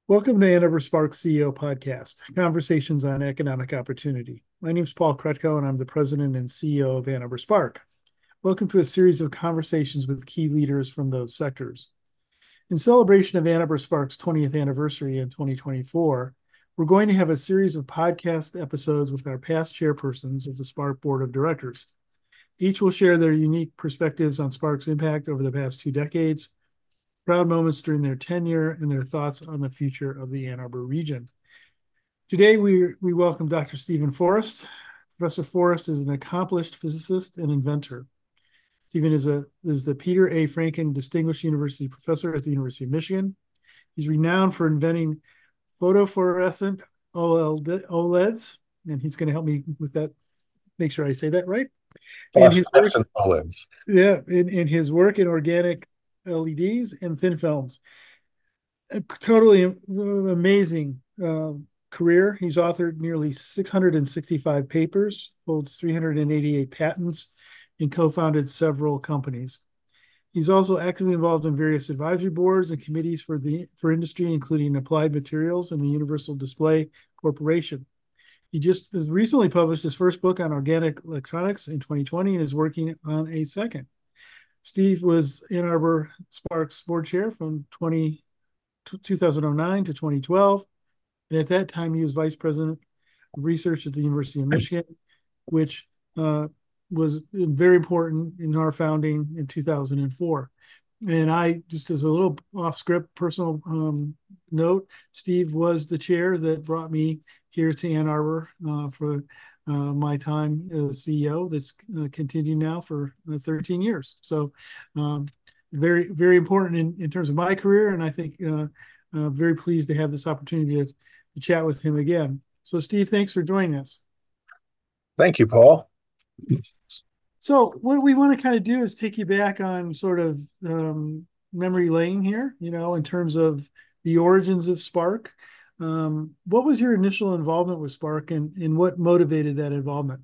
Welcome to Ann Arbor Spark CEO Podcast, Conversations on Economic Opportunity. My name is Paul Kretko, and I'm the President and CEO of Ann Arbor Spark. Welcome to a series of conversations with key leaders from those sectors. In celebration of Ann Arbor Spark's 20th anniversary in 2024, we're going to have a series of podcast episodes with our past chairpersons of the Spark Board of Directors. Each will share their unique perspectives on Spark's impact over the past 2 decades, proud moments during their tenure, and their thoughts on the future of the Ann Arbor region. Today, we welcome Dr. Steven Forrest. Professor Forrest is an accomplished physicist and inventor. Steven is the Peter A. Franken Distinguished University Professor at the University of Michigan. He's renowned for inventing photofluorescent OLEDs, and he's going to help me with that, make sure I say that right. In his work, Phosphorescent OLEDs. in his work in organic LEDs and thin films. A totally amazing career. He's authored nearly 665 papers, holds 388 patents, and co-founded several companies. He's also actively involved in various advisory boards and committees for industry, including Applied Materials and the Universal Display Corporation. He just has recently published his first book on organic electronics in 2020 and is working on a second. Steve was Ann Arbor Sparks board chair from 2009 to 2012. And at that time, he was vice president of research at the University of Michigan, which was very important in our founding in 2004. And I, just as a little off script personal note, Steve was the chair that brought me here to Ann Arbor for my time as CEO that's continued now for 13 years. So very, very important in terms of my career. And I think very pleased to have this opportunity to chat with him again. So Steve, thanks for joining us. Thank you, Paul. So what we want to kind of do is take you back on sort of memory lane here, in terms of the origins of Spark. What was your initial involvement with Spark, and what motivated that involvement?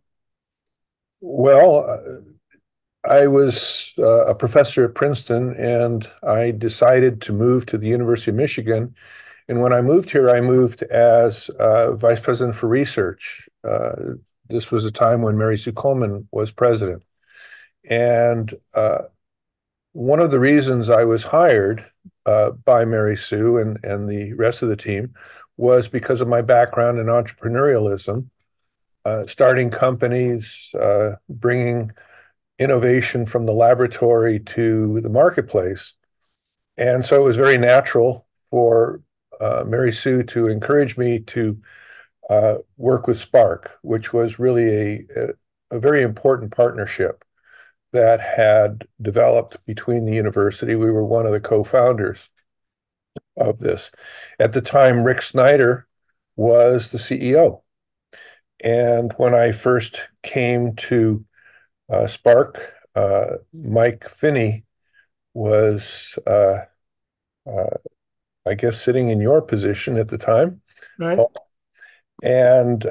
Well, I was a professor at Princeton, and I decided to move to the University of Michigan. And when I moved here, I moved as vice president for research. This was a time when Mary Sue Coleman was president. And one of the reasons I was hired by Mary Sue and the rest of the team was because of my background in entrepreneurialism, starting companies, bringing innovation from the laboratory to the marketplace. And so it was very natural for Mary Sue to encourage me to work with Spark, which was really a very important partnership that had developed between the university. We were one of the co-founders of this. At the time, Rick Snyder was the CEO. And when I first came to Spark, Mike Finney was, I guess, sitting in your position at the time. Right. And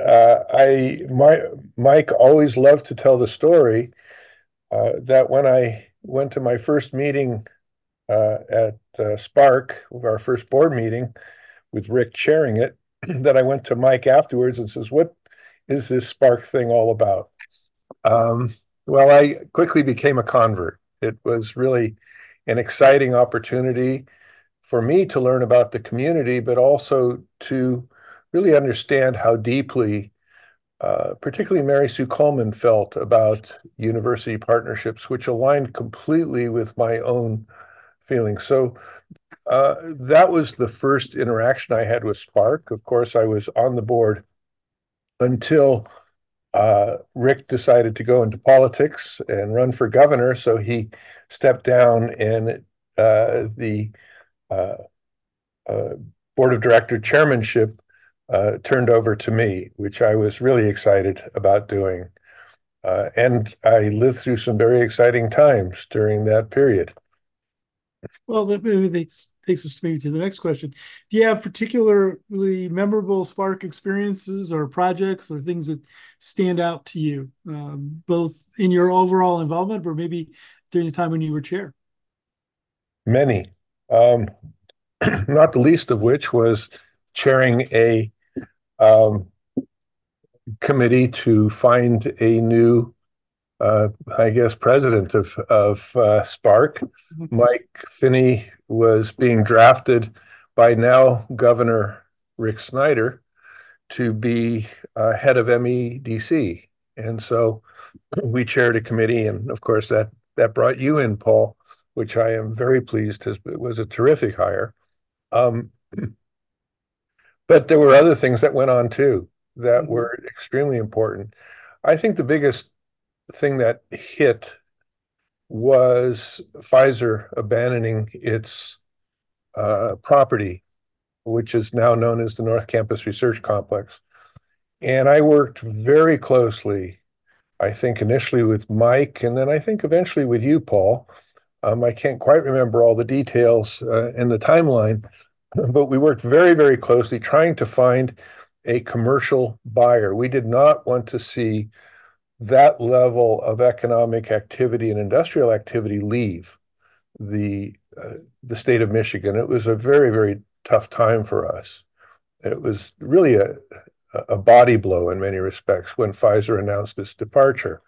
Mike always loved to tell the story that when I went to my first meeting at Spark, our first board meeting with Rick chairing it, that I went to Mike afterwards and says, "What is this Spark thing all about?" Well, I quickly became a convert. It was really an exciting opportunity for me to learn about the community, but also to really understand how deeply, particularly Mary Sue Coleman, felt about university partnerships, which aligned completely with my own feelings. So that was the first interaction I had with Spark. Of course, I was on the board until Rick decided to go into politics and run for governor. So he stepped down, and the uh, board of director chairmanship turned over to me, which I was really excited about doing. And I lived through some very exciting times during that period. Well, that maybe takes us maybe to the next question. Do you have particularly memorable Spark experiences or projects or things that stand out to you, both in your overall involvement, or maybe during the time when you were chair? Many. Um, not the least of which was chairing a um, committee to find a new, I guess, president of Spark. Mike Finney was being drafted by now Governor Rick Snyder to be head of MEDC. And so we chaired a committee, and of course that brought you in, Paul, which I am very pleased. It was a terrific hire. Um, but there were other things that went on too that Mhm. were extremely important. I think the biggest thing that hit was Pfizer abandoning its property, which is now known as the North Campus Research Complex. And I worked very closely, I think initially with Mike, and then I think eventually with you, Paul. I can't quite remember all the details and the timeline, but we worked very, very closely trying to find a commercial buyer. We did not want to see that level of economic activity and industrial activity leave the the state of Michigan. It was a very, very tough time for us. It was really a body blow in many respects when Pfizer announced its departure.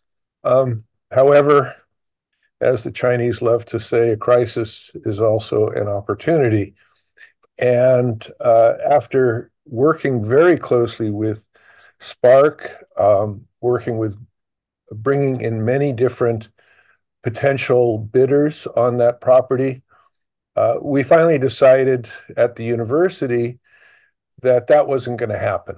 However, as the Chinese love to say, a crisis is also an opportunity. And after working very closely with Spark, working with bringing in many different potential bidders on that property, we finally decided at the university that that wasn't going to happen.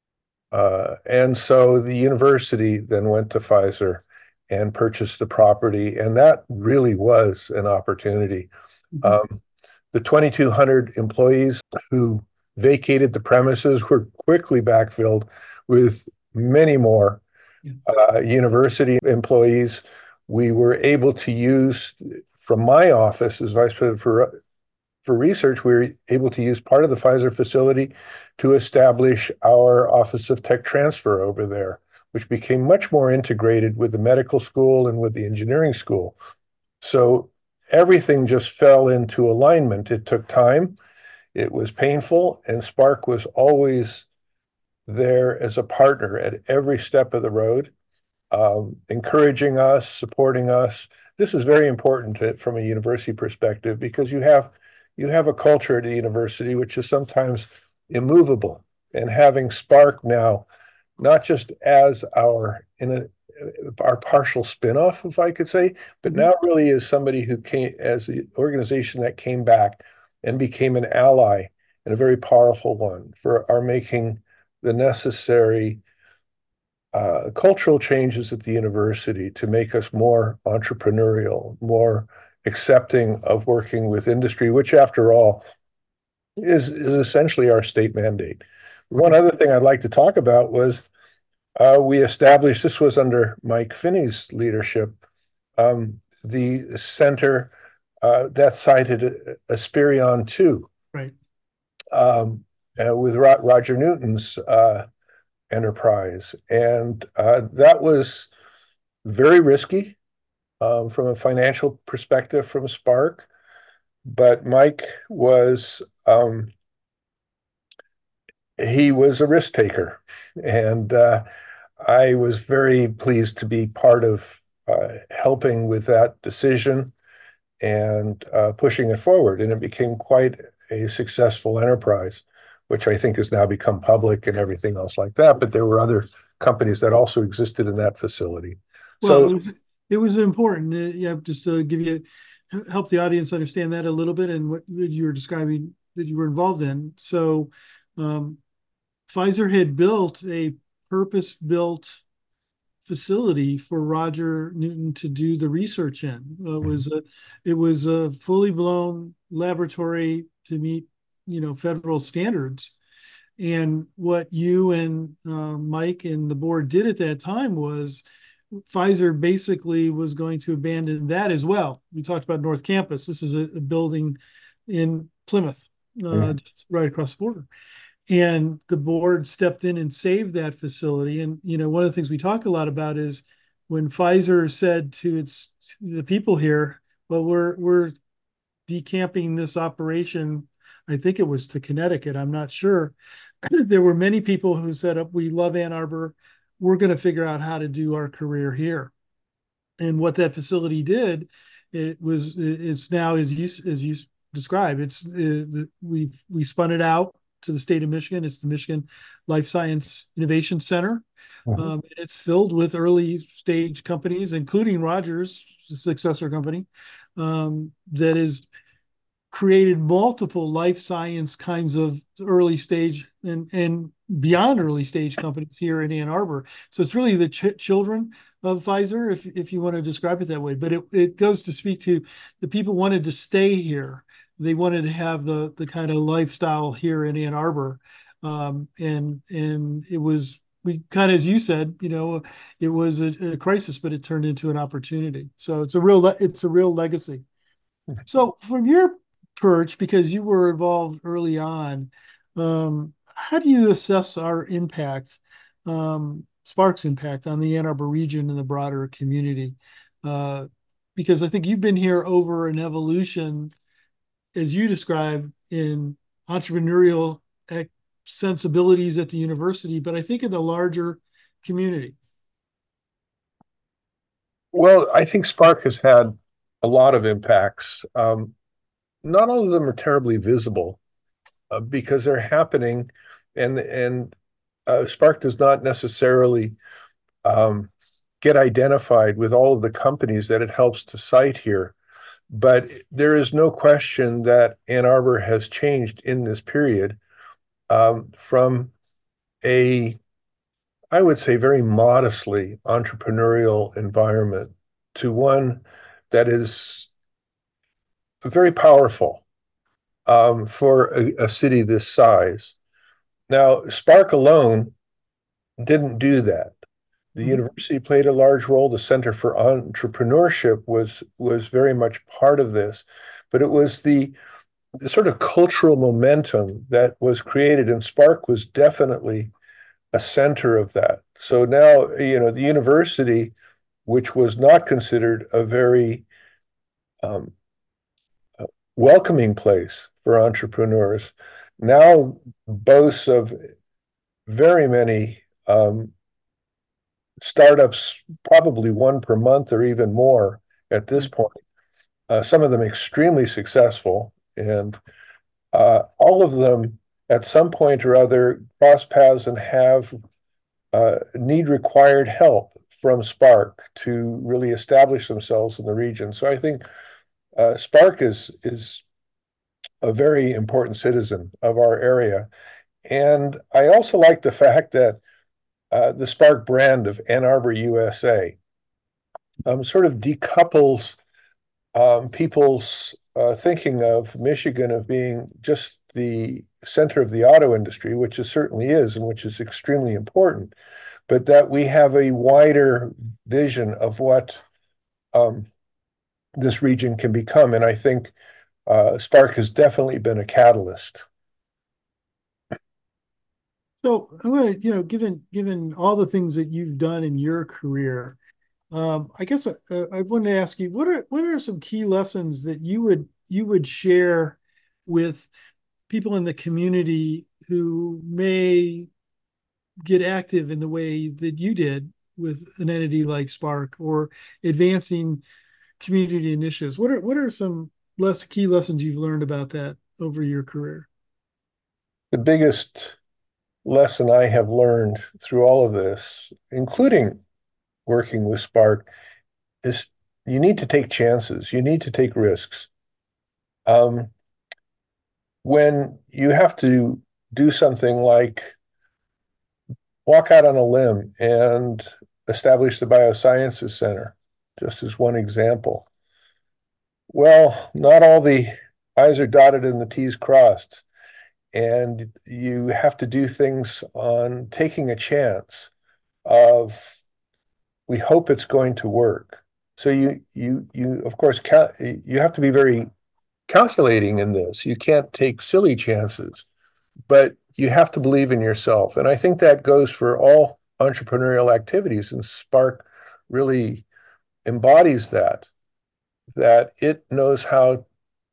And so the university then went to Pfizer and purchased the property, and that really was an opportunity. Mhm. Um, the 2,200 employees who vacated the premises were quickly backfilled with many more Yeah. university employees. We were able to use, from my office as vice president for research, we were able to use part of the Pfizer facility to establish our Office of Tech Transfer over there, which became much more integrated with the medical school and with the engineering school. So everything just fell into alignment. It took time, it was painful, and Spark was always there as a partner at every step of the road, encouraging us, supporting us. This is very important from a university perspective because you have a culture at a university which is sometimes immovable, and having Spark now, not just as our partial spinoff, if I could say, but Mhm. now really as somebody who came as the organization that came back and became an ally and a very powerful one for our making the necessary cultural changes at the university to make us more entrepreneurial, more accepting of working with industry, which, after all, is essentially our state mandate. One other thing I'd like to talk about was we established, this was under Mike Finney's leadership, the center that cited Asperion 2 Right. with Roger Newton's enterprise. And that was very risky from a financial perspective from Spark. But Mike was, he was a risk taker. And I was very pleased to be part of helping with that decision and pushing it forward. And it became quite a successful enterprise, which I think has now become public and everything else like that. But there were other companies that also existed in that facility. Well, So, it was important. Yeah, just to give you help the audience understand that a little bit and what you were describing that you were involved in. So, um, Pfizer had built a purpose-built facility for Roger Newton to do the research in. It was a fully blown laboratory to meet, federal standards. And what you and Mike and the board did at that time was Pfizer basically was going to abandon that as well. We talked about North Campus. This is a building in Plymouth, right across the border. And the board stepped in and saved that facility. And one of the things we talk a lot about is when Pfizer said to the people here, "Well, we're decamping this operation, I think it was to Connecticut, I'm not sure. There were many people who said, we love Ann Arbor. We're going to figure out how to do our career here. And what that facility did, it's now as you described, we spun it out to the state of Michigan. It's the Michigan Life Science Innovation Center. Mhm. It's filled with early stage companies, including Rogers, the successor company, that is created multiple life science kinds of early stage and beyond early stage companies here in Ann Arbor. So it's really the children of Pfizer, if you want to describe it that way. But it goes to speak to the people wanted to stay here. They wanted to have the kind of lifestyle here in Ann Arbor. And it was, we kind of, as you said, it was a crisis, but it turned into an opportunity. So it's a real legacy. So from your perch, because you were involved early on, how do you assess our impact, Spark's impact on the Ann Arbor region and the broader community? Uh, because I think you've been here over an evolution, as you described, in entrepreneurial sensibilities at the university, but I think in the larger community. Well, I think Spark has had a lot of impacts. Not all of them are terribly visible because they're happening, and Spark does not necessarily um, get identified with all of the companies that it helps to cite here. But there is no question that Ann Arbor has changed in this period from a, I would say, very modestly entrepreneurial environment to one that is very powerful for a city this size. Now, Spark alone didn't do that. The Mhm. university played a large role. The Center for Entrepreneurship was very much part of this, but it was the sort of cultural momentum that was created, and Spark was definitely a center of that. So now, the university, which was not considered a very um, welcoming place for entrepreneurs, now boasts of very many startups, probably one per month or even more at this Right. point. Some of them extremely successful, and all of them at some point or other cross paths and have need required help from Spark to really establish themselves in the region. So I think Spark is a very important citizen of our area. And I also like the fact that the Spark brand of Ann Arbor, USA, sort of decouples people's thinking of Michigan of being just the center of the auto industry, which it certainly is, and which is extremely important, but that we have a wider vision of what um, this region can become. And I think Spark has definitely been a catalyst. So I'm gonna, given all the things that you've done in your career, I guess I wanted to ask you, what are some key lessons that you would share with people in the community who may get active in the way that you did with an entity like Spark or advancing community initiatives? What are some less key lessons you've learned about that over your career? The biggest lesson I have learned through all of this, including working with Spark, is you need to take chances. You need to take risks. Um, when you have to do something like walk out on a limb and establish the Biosciences Center, just as one example. Well, not all the I's are dotted and the T's crossed, and you have to do things on taking a chance of we hope it's going to work. So you of course you have to be very calculating in this. You can't take silly chances, but you have to believe in yourself. And I think that goes for all entrepreneurial activities. And Spark really embodies that it knows how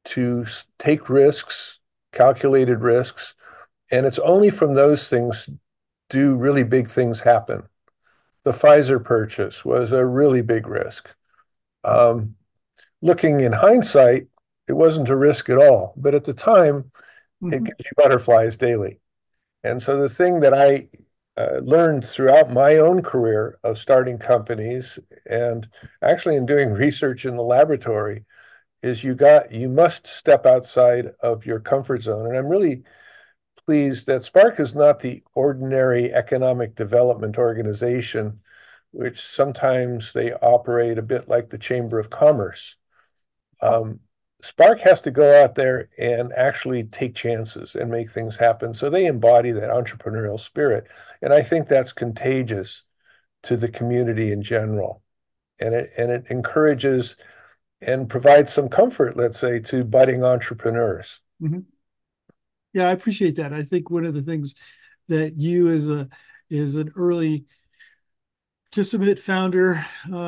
to take risks, calculated risks, and it's only from those things do really big things happen. The Pfizer purchase was a really big risk. Um, Looking in hindsight, it wasn't a risk at all, but at the time, it Mhm. gives you butterflies daily. And so the thing that I learned throughout my own career of starting companies and actually in doing research in the laboratory is you must step outside of your comfort zone. And I'm really pleased that Spark is not the ordinary economic development organization, which sometimes they operate a bit like the Chamber of Commerce. Um, Spark has to go out there and actually take chances and make things happen. So they embody that entrepreneurial spirit. And I think that's contagious to the community in general. And it encourages and provides some comfort, let's say, to budding entrepreneurs. Mhm. Yeah, I appreciate that. I think one of the things that you as an early participant founder,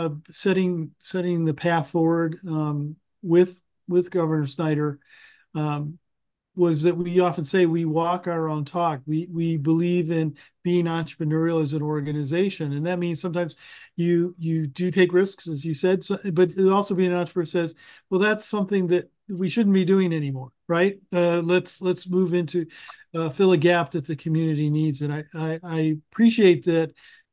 setting the path forward, with Governor Snyder, um, was that we often say we walk our own talk. We believe in being entrepreneurial as an organization, and that means sometimes you do take risks, as you said, but also being an entrepreneur says, well, that's something that we shouldn't be doing anymore, right? Let's move into fill a gap that the community needs, and I appreciate that.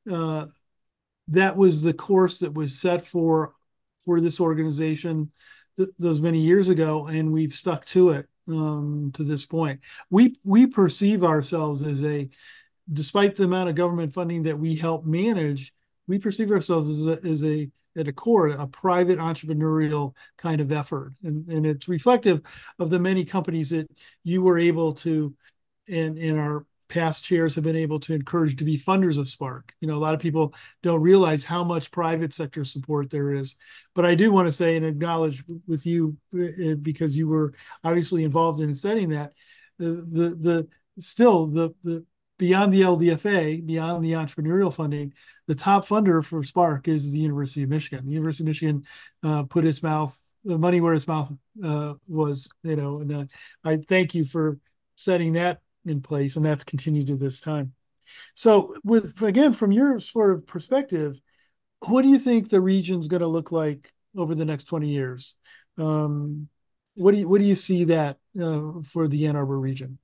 That was the course that was set for this organization those many years ago, and we've stuck to it, to this point. We perceive ourselves as despite the amount of government funding that we help manage, we perceive ourselves as a at a core, a private entrepreneurial kind of effort, and it's reflective of the many companies that you were able to, and our past chairs have been able to encourage to be funders of Spark. A lot of people don't realize how much private sector support there is. But I do want to say and acknowledge with you, because you were obviously involved in setting that, the still the beyond the LDFA, beyond the entrepreneurial funding, the top funder for Spark is the University of Michigan. The University of Michigan put its money where its mouth was, and I thank you for setting that in place, and that's continued to this time. So, again, from your sort of perspective, what do you think the region's going to look like over the next 20 years? Um, what do you see that for the Ann Arbor region?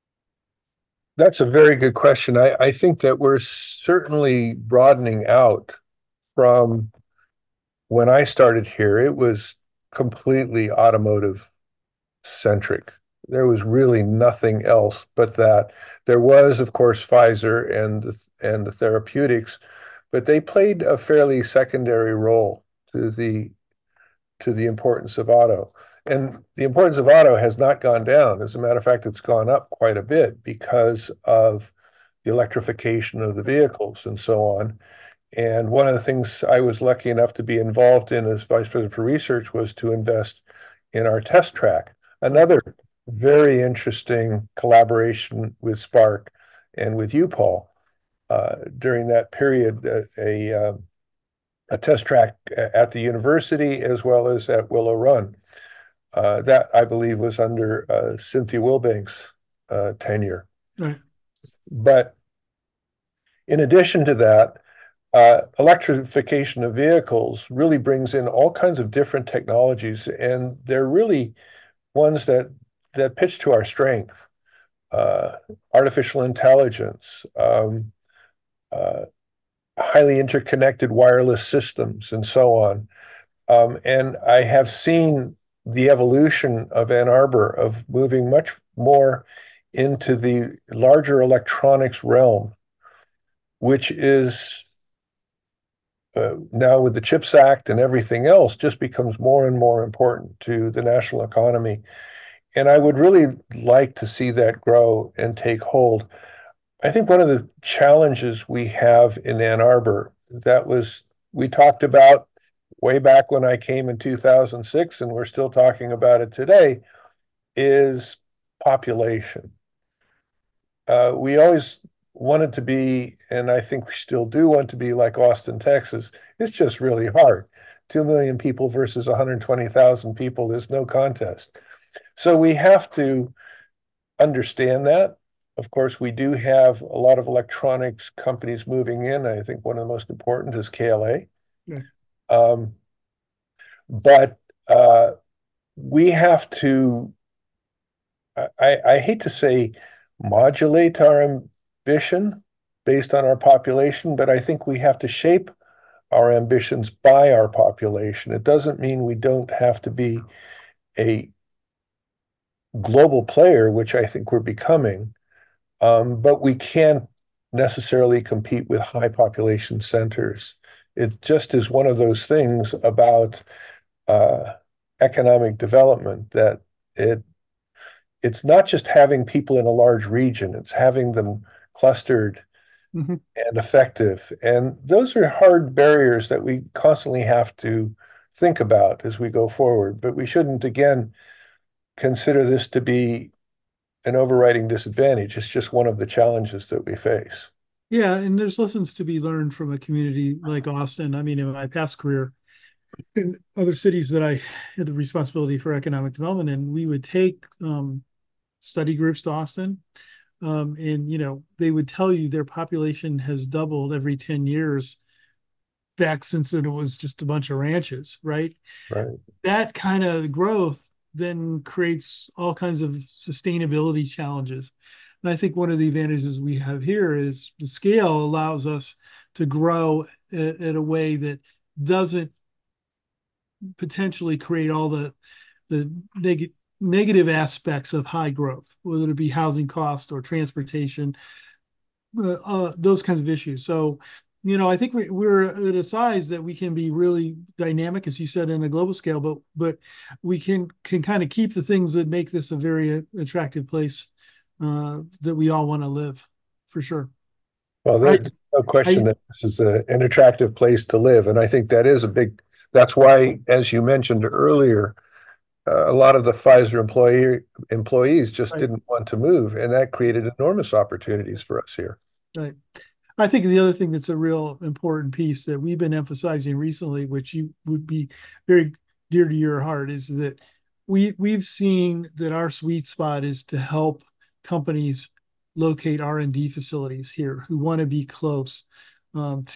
That's a very good question. I think that we're certainly broadening out from when I started here. It was completely automotive centric. There was really nothing else but that. There was, of course, Pfizer and the therapeutics, but they played a fairly secondary role to the importance of auto. And the importance of auto has not gone down. As a matter of fact, it's gone up quite a bit because of the electrification of the vehicles and so on. And one of the things I was lucky enough to be involved in as vice president for research was to invest in our test track. Another very interesting collaboration with Spark and with you, Paul, during that period, a test track at the university as well as at Willow Run. That I believe was under Cynthia Wilbank's tenure. Right. But in addition to that, electrification of vehicles really brings in all kinds of different technologies, and they're really ones that pitch to our strength. Uh, Artificial intelligence, uh, highly interconnected wireless systems, and so on. And I have seen the evolution of Ann Arbor of moving much more into the larger electronics realm, which is now with the CHIPS Act and everything else, just becomes more and more important to the national economy. And I would really like to see that grow and take hold. I think one of the challenges we have in Ann Arbor we talked about way back when I came in 2006, and we're still talking about it today, is population. We always wanted to be, and I think we still do want to be like Austin, Texas. It's just really hard. 2 million people versus 120,000 people is no contest. So we have to understand that. Of course, we do have a lot of electronics companies moving in. I think one of the most important is KLA. Yeah. Um, but we have to, I hate to say modulate our ambition based on our population, but I think we have to shape our ambitions by our population. It doesn't mean we don't have to be a global player, which I think we're becoming, but we can't necessarily compete with high population centers. It just is one of those things about uh, economic development that it it's not just having people in a large region, it's having them clustered Mhm. and effective. And those are hard barriers that we constantly have to think about as we go forward. But we shouldn't, again, consider this to be an overriding disadvantage. It's just one of the challenges that we face. Yeah, and there's lessons to be learned from a community like Austin. I mean, in my past career, in other cities that I had the responsibility for economic development, and we would take study groups to Austin, and they would tell you their population has doubled every 10 years back since then it was just a bunch of ranches, right? Right. That kind of growth then creates all kinds of sustainability challenges. And I think one of the advantages we have here is the scale allows us to grow at a way that doesn't potentially create all the negative aspects of high growth, whether it be housing cost or transportation, those kinds of issues. So, I think we're at a size that we can be really dynamic, as you said, in a global scale, but we can kind of keep the things that make this a very attractive place that we all want to live, for sure. Well, I, there's no question I, that this is an attractive place to live. And I think that is that's why, as you mentioned earlier, a lot of the Pfizer employees just I, didn't want to move, and that created enormous opportunities for us here. I, I think the other thing that's a real important piece that we've been emphasizing recently, which you would be very dear to your heart, is that we've seen that our sweet spot is to help companies locate R&D facilities here who want to be close to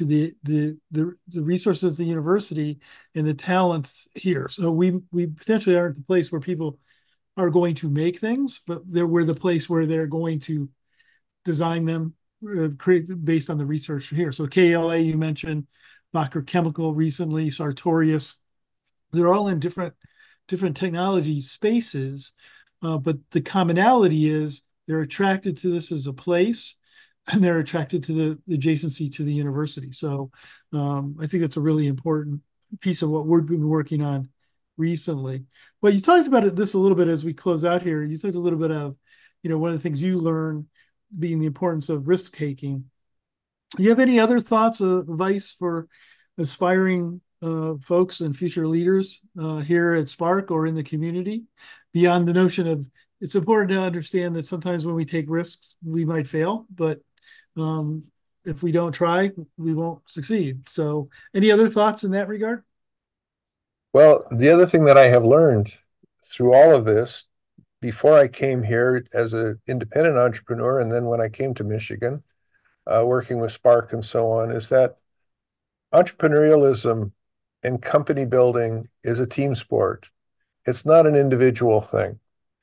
the resources of the university and the talents here. So we potentially aren't the place where people are going to make things, but we're the place where they're going to design them, create based on the research here. So KLA, you mentioned, Bacher Chemical recently, Sartorius, they're all in different technology spaces, but the commonality is they're attracted to this as a place, and they're attracted to the adjacency to the university. So I think that's a really important piece of what we've been working on recently. Well, you talked about this a little bit as we close out here. You talked a little bit of, one of the things you learn being the importance of risk taking. Do you have any other thoughts of advice for aspiring folks and future leaders here at Spark or in the community beyond the notion of it's important to understand that sometimes when we take risks, we might fail, but um, if we don't try, we won't succeed. So, any other thoughts in that regard? Well, the other thing that I have learned through all of this, before I came here as an independent entrepreneur, and then when I came to Michigan, working with Spark and so on, is that entrepreneurialism and company building is a team sport. It's not an individual thing.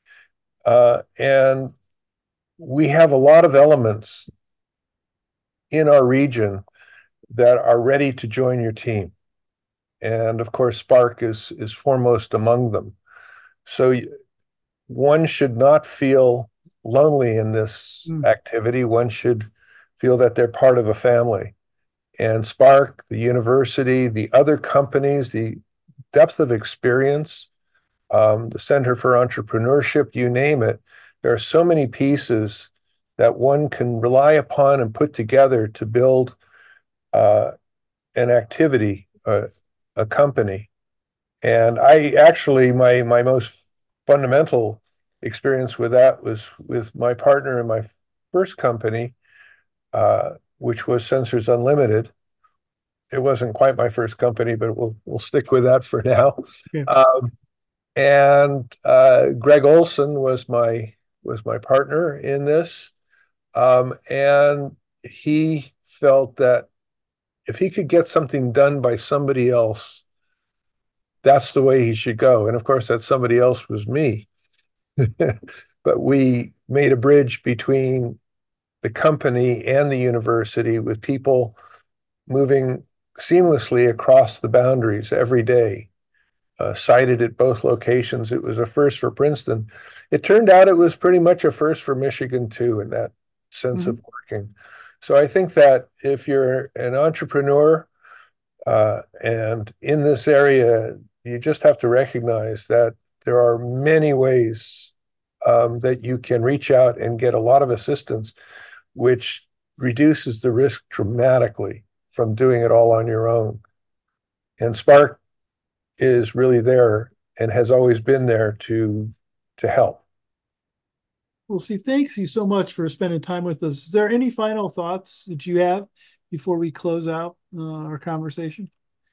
And we have a lot of elements in our region that are ready to join your team. And of course, Spark is foremost among them. So one should not feel lonely in this Mm. activity. One should feel that they're part of a family. And Spark, the university, the other companies, the depth of experience, the Center for Entrepreneurship, you name it. There are so many pieces that one can rely upon and put together to build uh, an activity, a company. And I actually, my most fundamental experience with that was with my partner in my first company, which was Sensors Unlimited. It wasn't quite my first company, but we'll stick with that for now. Yeah. Um, And Greg Olson was my partner in this, and he felt that if he could get something done by somebody else, that's the way he should go. And of course, that somebody else was me. But we made a bridge between the company and the university with people moving seamlessly across the boundaries every day, sited at both locations. It was a first for Princeton. It turned out it was pretty much a first for Michigan too, in that sense Mhm. of working. So I think that if you're an entrepreneur and in this area, you just have to recognize that there are many ways that you can reach out and get a lot of assistance, which reduces the risk dramatically from doing it all on your own. And Spark is really there and has always been there to help. Well, Steve, thanks you so much for spending time with us. Is there any final thoughts that you have before we close out our conversation?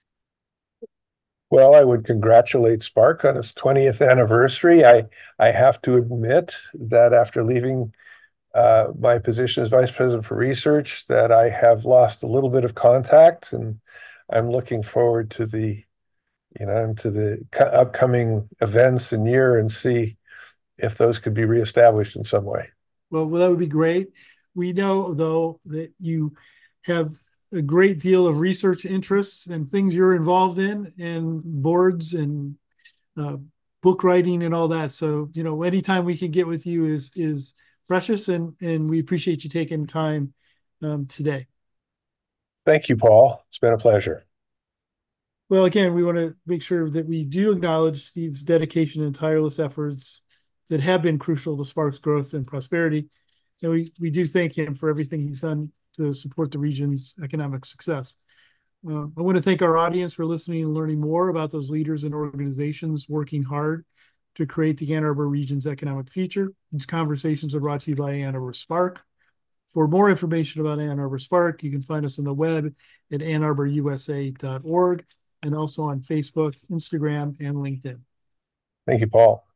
Well, I would congratulate Spark on its 20th anniversary. I have to admit that after leaving my position as vice president for research, that I have lost a little bit of contact, and I'm looking forward to the upcoming events and year and see if those could be reestablished in some way. Well, that would be great. We know, though, that you have a great deal of research interests and things you're involved in, and boards and uh, book writing and all that. So, anytime we can get with you is precious, and we appreciate you taking time today. Thank you, Paul. It's been a pleasure. Well, again, we want to make sure that we do acknowledge Steve's dedication and tireless efforts that have been crucial to Spark's growth and prosperity. And we do thank him for everything he's done to support the region's economic success. I want to thank our audience for listening and learning more about those leaders and organizations working hard to create the Ann Arbor region's economic future. These conversations are brought to you by Ann Arbor Spark. For more information about Ann Arbor Spark, you can find us on the web at annarborusa.org and also on Facebook, Instagram, and LinkedIn. Thank you, Paul.